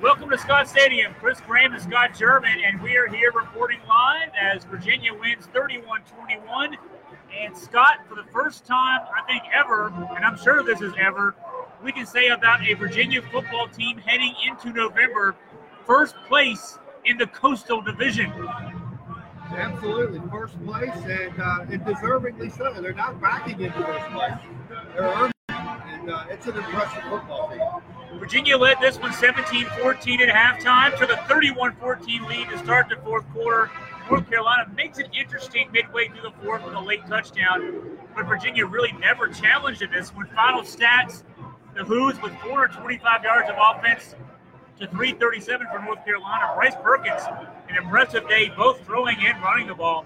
Welcome to Scott Stadium. Chris Graham and Scott German, and we are here reporting live as Virginia wins 31-21. And Scott, for the first time, I think ever, and I'm sure this is ever, we can say about a Virginia football team heading into November, first place in the Coastal Division. Absolutely, first place, and deservingly so. They're not backing into first place. They're earning it, and it's an impressive football team. Virginia led this one 17-14 at halftime to the 31-14 lead to start the fourth quarter. North Carolina makes it interesting midway through the fourth with a late touchdown, but Virginia really never challenged in this one. Final stats, the Hoos with 425 yards of offense to 337 for North Carolina. Bryce Perkins, an impressive day, both throwing and running the ball.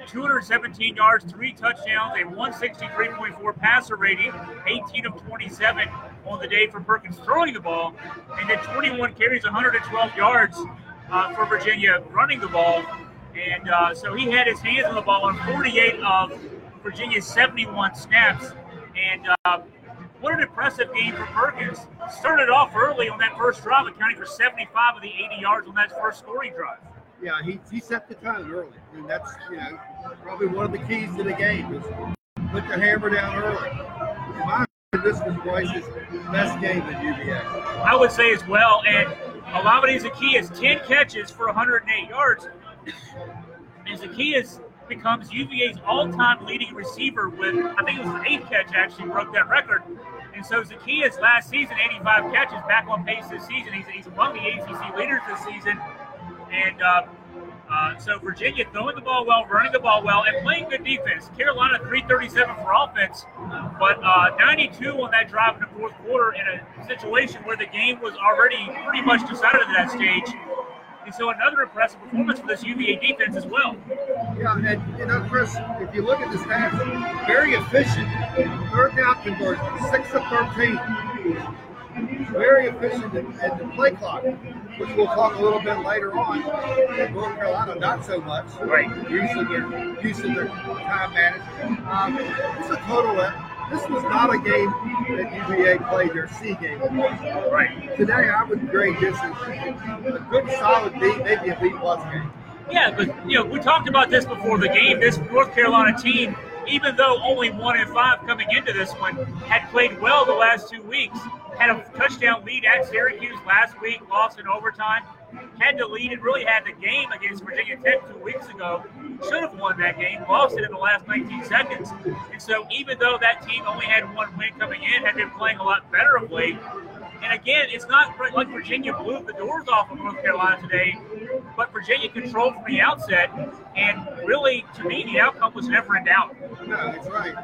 217 yards, 3 touchdowns, a 163.4 passer rating, 18 of 27 on the day for Perkins throwing the ball, and then 21 carries, 112 yards for Virginia running the ball. And so he had his hands on the ball on 48 of Virginia's 71 snaps. And what an impressive game for Perkins. Started off early on that first drive, accounting for 75 of the 80 yards on that first scoring drive. Yeah, he set the tone early, and that's probably one of the keys to the game is put the hammer down early. In my opinion, this was Bryce's best game at UVA. I would say as well, and Olamide Zaccheaus 10 catches for 108 yards. And Zaccheaus becomes UVA's all-time leading receiver with, I think it was an 8th catch actually broke that record. And so Zaccheaus last season, 85 catches, back on pace this season. He's among the ACC leaders this season. And so Virginia throwing the ball well, running the ball well, and playing good defense. Carolina 337 for offense, but 92 on that drive in the fourth quarter in a situation where the game was already pretty much decided at that stage. And so another impressive performance for this UVA defense as well. Yeah, and Chris, if you look at the stats, very efficient. Third down conversion, 6 of 13. Very efficient in the play clock, which we'll talk a little bit later on. In North Carolina, not so much. Right. Usually they're used to their time management. It's a total. This was not a game that UVA played their C game. Right. Today, I would grade this as a good, solid B, maybe a B-plus game. Yeah, but we talked about this before the game. This North Carolina team, even though only 1-5 coming into this one, had played well the last 2 weeks. Had a touchdown lead at Syracuse last week, lost in overtime. Had to lead and really had the game against Virginia Tech 2 weeks ago. Should have won that game, lost it in the last 19 seconds. And so even though that team only had 1 win coming in, had been playing a lot better of late. And again, it's not like Virginia blew the doors off of North Carolina today, but Virginia controlled from the outset. And really, to me, the outcome was never in doubt. No, that's right.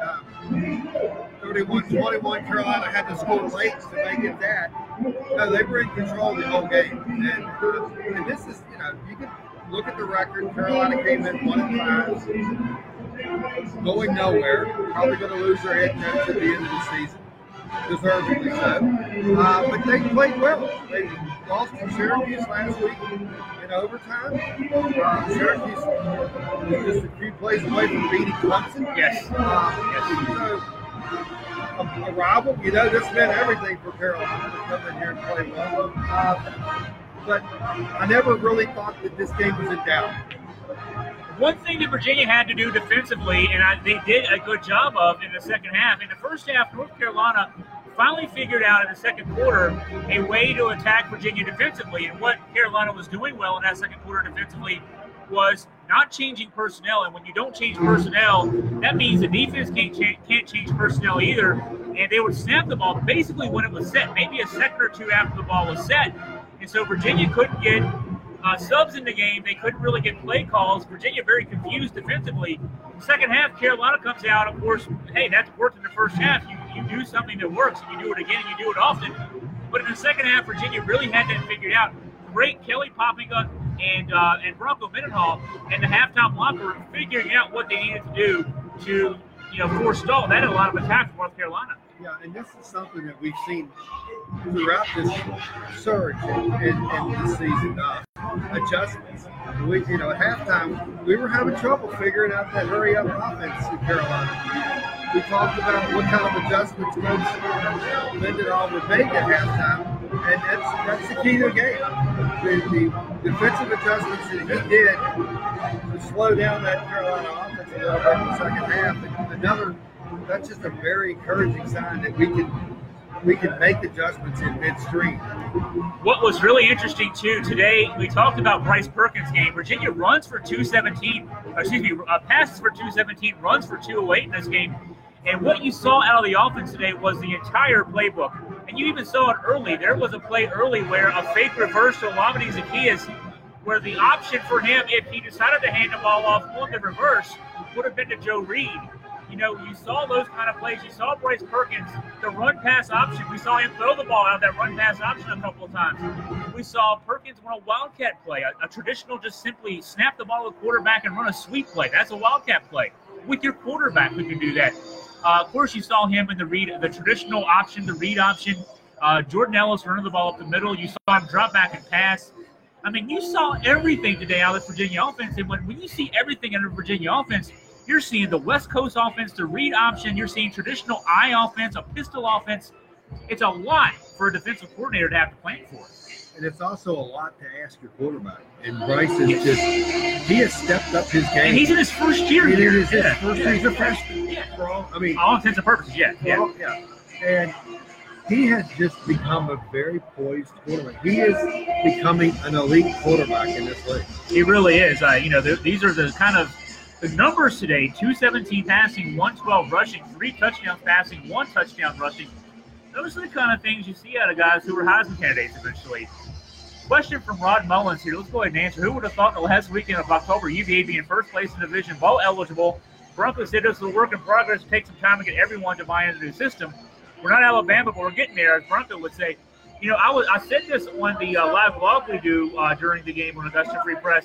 31-21, Carolina had to score late to make it that. No, they were in control the whole game. And this is, you can look at the record. Carolina came in 1-5, going nowhere. Probably going to lose their head coach at the end of the season. Deservedly so. But they played well. They lost to Syracuse last week in overtime. Syracuse was just a few plays away from beating Clemson. Yes. So, a rival, this meant everything for Carolina to come in here and play well. But I never really thought that this game was in doubt. One thing that Virginia had to do defensively, and they did a good job of in the second half. In the first half, North Carolina finally figured out in the second quarter a way to attack Virginia defensively. And what Carolina was doing well in that second quarter defensively was not changing personnel. And when you don't change personnel, that means the defense can't change personnel either. And they would snap the ball basically when it was set, maybe a second or two after the ball was set. And so Virginia couldn't get subs in the game. They couldn't really get play calls. Virginia very confused defensively. Second half, Carolina comes out. Of course, hey, that's worked in the first half. You do something that works, and you do it again, and you do it often. But in the second half, Virginia really had that figured out. Great Kelly popping up and Bronco Mendenhall and the halftime locker room figuring out what they needed to do to forestall. That had a lot of attack from North Carolina. Yeah, and this is something that we've seen throughout this surge in this season. Adjustments. At halftime, we were having trouble figuring out that hurry-up offense in Carolina. We talked about what kind of adjustments Coach Mendenhall would make at halftime. And that's the key to the game. The defensive adjustments that he did to slow down that Carolina offense a little bit in the second half. That's just a very encouraging sign that we can make adjustments in midstream. What was really interesting too today, we talked about Bryce Perkins' game. Virginia runs for 217, passes for 217, runs for 208 in this game. And what you saw out of the offense today was the entire playbook. And you even saw it early. There was a play early where a fake reverse to Lamine Zaccheaus, where the option for him, if he decided to hand the ball off on the reverse, would have been to Joe Reed. You know, you saw those kind of plays. You saw Bryce Perkins, the run-pass option. We saw him throw the ball out of that run-pass option a couple of times. We saw Perkins run a wildcat play, a traditional just simply snap the ball to the quarterback and run a sweep play. That's a wildcat play. With your quarterback, we can do that. Of course, you saw him in the traditional option, the read option. Jordan Ellis running the ball up the middle. You saw him drop back and pass. I mean, you saw everything today out of the Virginia offense. And when you see everything out of the Virginia offense, you're seeing the West Coast offense, the read option. You're seeing traditional eye offense, a pistol offense. It's a lot for a defensive coordinator to have to plan for. And it's also a lot to ask your quarterback. And Bryce is he has stepped up his game. And he's in his first year here. He's a freshman. Yeah. For all intents and purposes, yeah. And he has just become a very poised quarterback. He is becoming an elite quarterback in this league. He really is. These are the kind of the numbers today: 217 passing, 112 rushing, 3 touchdowns passing, 1 touchdown rushing. Those are the kind of things you see out of guys who are Heisman candidates eventually. Question from Rod Mullins here. Let's go ahead and answer. Who would have thought the last weekend of October UVA be in first place in the division, bowl eligible? Broncos said this was a work in progress. It takes some time to get everyone to buy into the new system. We're not Alabama, but we're getting there, as Bronco would say. You know, I said this on the live blog we do during the game on Augusta Free Press.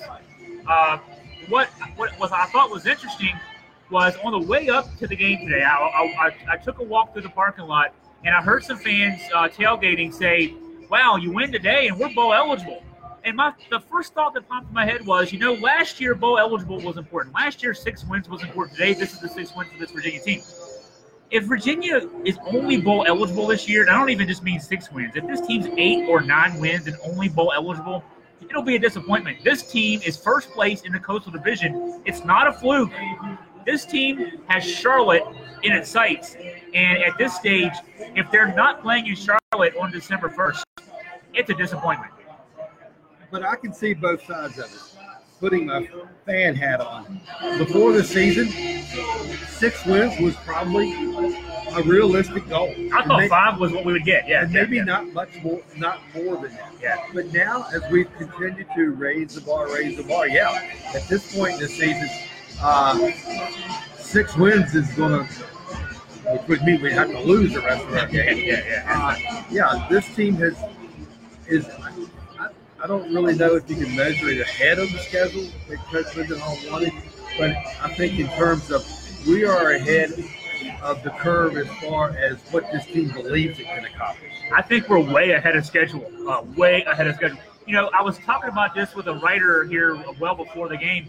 What I thought was interesting was on the way up to the game today, I took a walk through the parking lot, and I heard some fans tailgating say, wow, you win today and we're bowl eligible. And the first thought that popped in my head was, last year bowl eligible was important. Last year 6 wins was important. Today this is the 6th win for this Virginia team. If Virginia is only bowl eligible this year, and I don't even just mean 6 wins, if this team's 8 or 9 wins and only bowl eligible, it'll be a disappointment. This team is first place in the Coastal Division. It's not a fluke. This team has Charlotte in its sights. And at this stage, if they're not playing in Charlotte on December 1st, it's a disappointment. But I can see both sides of it. Putting my fan hat on. Before the season, 6 wins was probably a realistic goal. I thought 5 was what we would get, yeah. And maybe not much more, not more than that. Yeah. But now, as we continue to raise the bar, yeah. At this point in the season, 6 wins is going to, which would mean we have to lose the rest of our game. This team is. I don't really know if you can measure it ahead of the schedule that Coach Mendenhall wanted, but I think in terms of we are ahead of the curve as far as what this team believes it can accomplish. I think we're way ahead of schedule. Way ahead of schedule. I was talking about this with a writer here well before the game,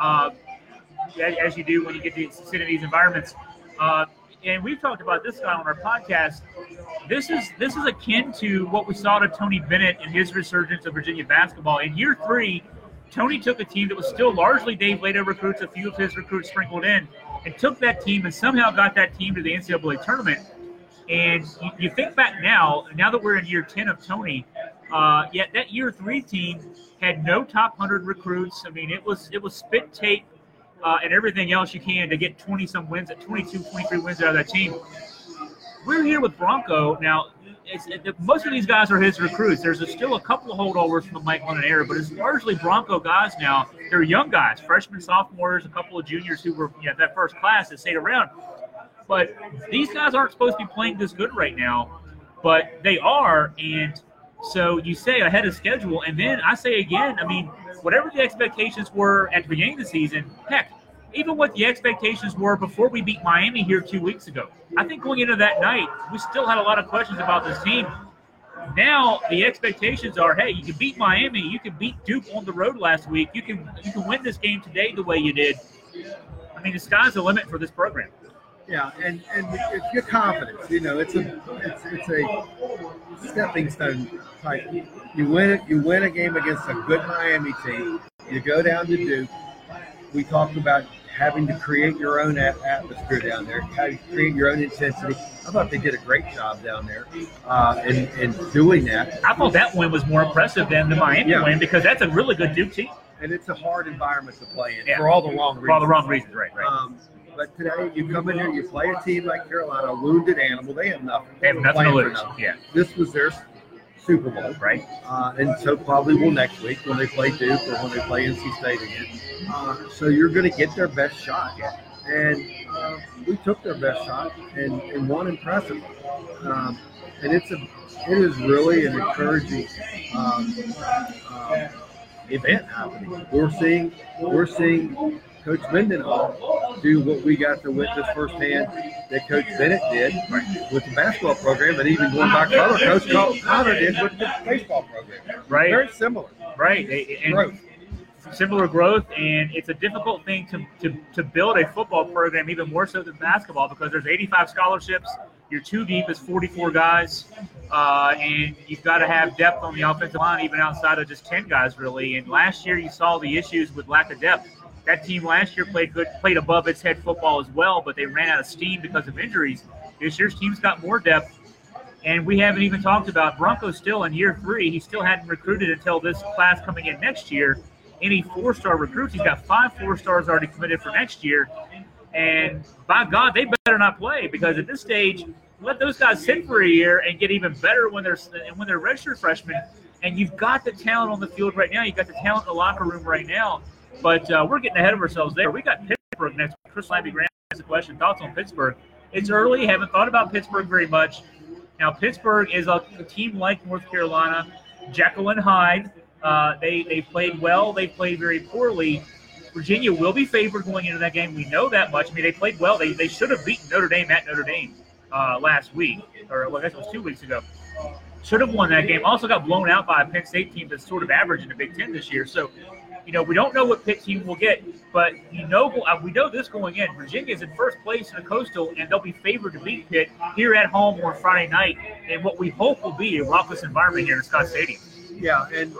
as you do when you get to sit in these environments. And we've talked about this guy on our podcast. This is akin to what we saw to Tony Bennett in his resurgence of Virginia basketball. In year 3, Tony took a team that was still largely Dave Lato recruits, a few of his recruits sprinkled in, and took that team and somehow got that team to the NCAA tournament. And you think back now that we're in year 10 of Tony, yet that year 3 team had no top 100 recruits. I mean, it was spit tape and everything else you can to get 20-some wins, 22, 23 wins out of that team. We're here with Bronco. Now, most of these guys are his recruits. There's still a couple of holdovers from the Mike London era, but it's largely Bronco guys now. They're young guys, freshmen, sophomores, a couple of juniors who were that first class that stayed around. But these guys aren't supposed to be playing this good right now, but they are, and so you say ahead of schedule, and then I say again, I mean, whatever the expectations were at the beginning of the season, heck, even what the expectations were before we beat Miami here 2 weeks ago. I think going into that night, we still had a lot of questions about this team. Now the expectations are, hey, you can beat Miami, you can beat Duke on the road last week, you can win this game today the way you did. I mean, the sky's the limit for this program. Yeah, and it's your confidence. It's a stepping stone type. You win a game against a good Miami team. You go down to Duke. We talked about having to create your own atmosphere down there, having to create your own intensity. I thought they did a great job down there in doing that. I thought that win was more impressive than the Miami win because that's a really good Duke team. And it's a hard environment to play in for all the wrong reasons. For all the wrong reasons, right. But today, you come in here, you play a team like Carolina, a wounded animal. They have nothing. They have nothing to lose. Yeah. This was their Super Bowl. Right. And so probably will next week when they play Duke or when they play NC State again. So you're going to get their best shot. Yeah. And we took their best shot and won impressively. And it is really an encouraging event happening. We're seeing Coach Mendenhall do what we got to witness firsthand that Coach Bennett did with the basketball program, and even going back further, Coach Connor did with the baseball program. Right. Very similar. Right. And growth. Similar growth, and it's a difficult thing to build a football program even more so than basketball because there's 85 scholarships. Your two deep is 44 guys, and you've got to have depth on the offensive line even outside of just 10 guys, really. And last year you saw the issues with lack of depth. That team last year played above its head football as well, but they ran out of steam because of injuries. This year's team's got more depth, and we haven't even talked about Bronco still in year 3. He still hadn't recruited until this class coming in next year. Any 4-star recruits, he's got 5 4-stars already committed for next year. And by God, they better not play because at this stage, let those guys sit for a year and get even better when they're redshirt freshmen. And you've got the talent on the field right now. You've got the talent in the locker room right now. But we're getting ahead of ourselves there. We got Pittsburgh next. Chris Lambie-Graham has a question. Thoughts on Pittsburgh? It's early. Haven't thought about Pittsburgh very much. Now, Pittsburgh is a team like North Carolina, Jekyll and Hyde. They played well. They played very poorly. Virginia will be favored going into that game. We know that much. I mean, they played well. They should have beaten Notre Dame at Notre Dame last week, or I guess it was 2 weeks ago. Should have won that game. Also got blown out by a Penn State team that's sort of average in the Big Ten this year. So, we don't know what Pitt team will get, but we know this going in. Virginia is in first place in the Coastal, and they'll be favored to beat Pitt here at home on Friday night in what we hope will be a raucous environment here in Scott Stadium. Yeah, and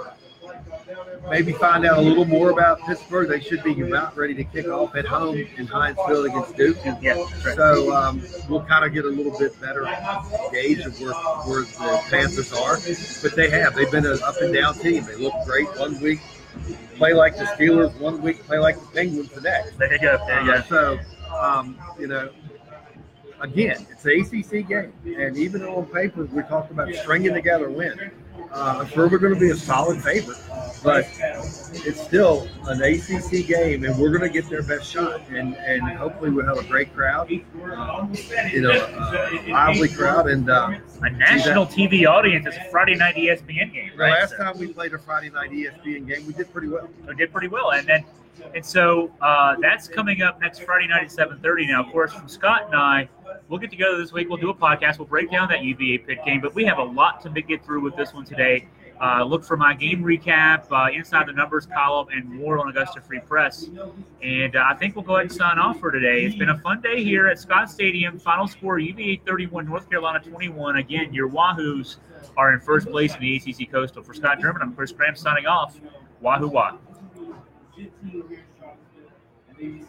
maybe find out a little more about Pittsburgh. They should be about ready to kick off at home in Heinz Field against Duke. Yeah, right. So we'll kind of get a little bit better gauge of where the Panthers are. But they've been an up and down team. They look great 1 week, play like the Steelers 1 week, play like the Penguins the next. There you go. So, again, it's an ACC game. And even on paper, we talked about stringing together a win. I'm sure we're going to be a solid favorite, but it's still an ACC game, and we're going to get their best shot, and hopefully we'll have a great crowd, a lively crowd, and a national TV audience. It's a Friday night ESPN game. The last time we played a Friday night ESPN game, we did pretty well. And so that's coming up next Friday night at 7:30. Now, of course, from Scott and I, we'll get together this week. We'll do a podcast. We'll break down that UVA Pitt game, but we have a lot to get through with this one today. Look for my game recap, Inside the Numbers column, and more on Augusta Free Press. And I think we'll go ahead and sign off for today. It's been a fun day here at Scott Stadium. Final score, UVA 31, North Carolina 21. Again, your Wahoos are in first place in the ACC Coastal. For Scott German, I'm Chris Graham signing off. Wahoo Wah.